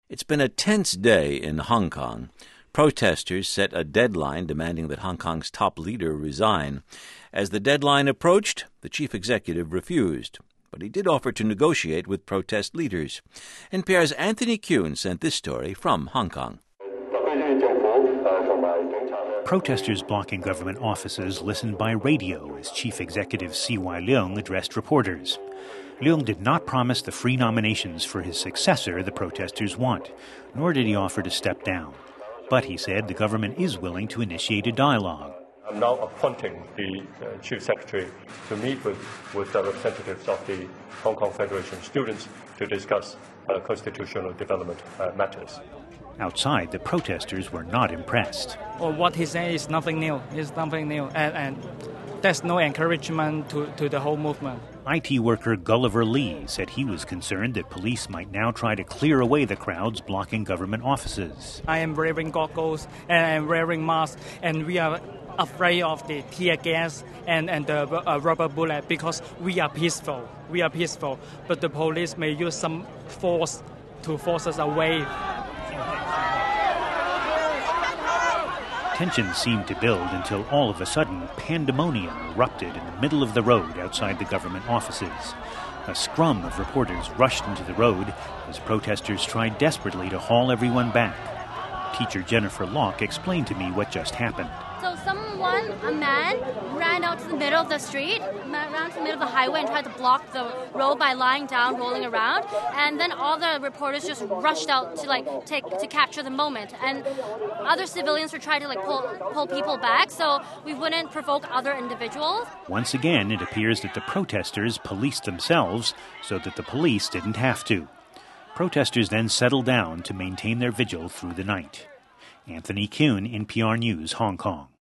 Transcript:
It's been a tense day in Hong Kong. Protesters set a deadline demanding that Hong Kong's top leader resign. As the deadline approached, the chief executive refused. But he did offer to negotiate with protest leaders. NPR's Anthony Kuhn sent this story from Hong Kong. Protesters blocking government offices listened by radio as Chief Executive C.Y. Leung addressed reporters. Leung did not promise the free nominations for his successor the protesters want, nor did he offer to step down. But he said the government is willing to initiate a dialogue. I'm now appointing the Chief Secretary to meet with the representatives of the Hong Kong Federation of Students to discuss constitutional development matters. Outside, the protesters were not impressed. Well, what he said is nothing new. It's nothing new. And there's no encouragement to the whole movement. IT worker Gulliver Lee said he was concerned that police might now try to clear away the crowds blocking government offices. I am wearing goggles and I'm wearing masks, and we are afraid of the tear gas and the rubber bullet because we are peaceful. We are peaceful, but the police may use some force to force us away. Tensions seemed to build until all of a sudden pandemonium erupted in the middle of the road outside the government offices. A scrum of reporters rushed into the road as protesters tried desperately to haul everyone back. Teacher Jennifer Locke explained to me what just happened. So a man, ran out to the middle of the street, ran to the middle of the highway and tried to block the road by lying down, rolling around. And then all the reporters just rushed out to capture the moment. And other civilians were trying to pull people back so we wouldn't provoke other individuals. Once again, it appears that the protesters policed themselves so that the police didn't have to. Protesters then settled down to maintain their vigil through the night. Anthony Kuhn, NPR News, Hong Kong.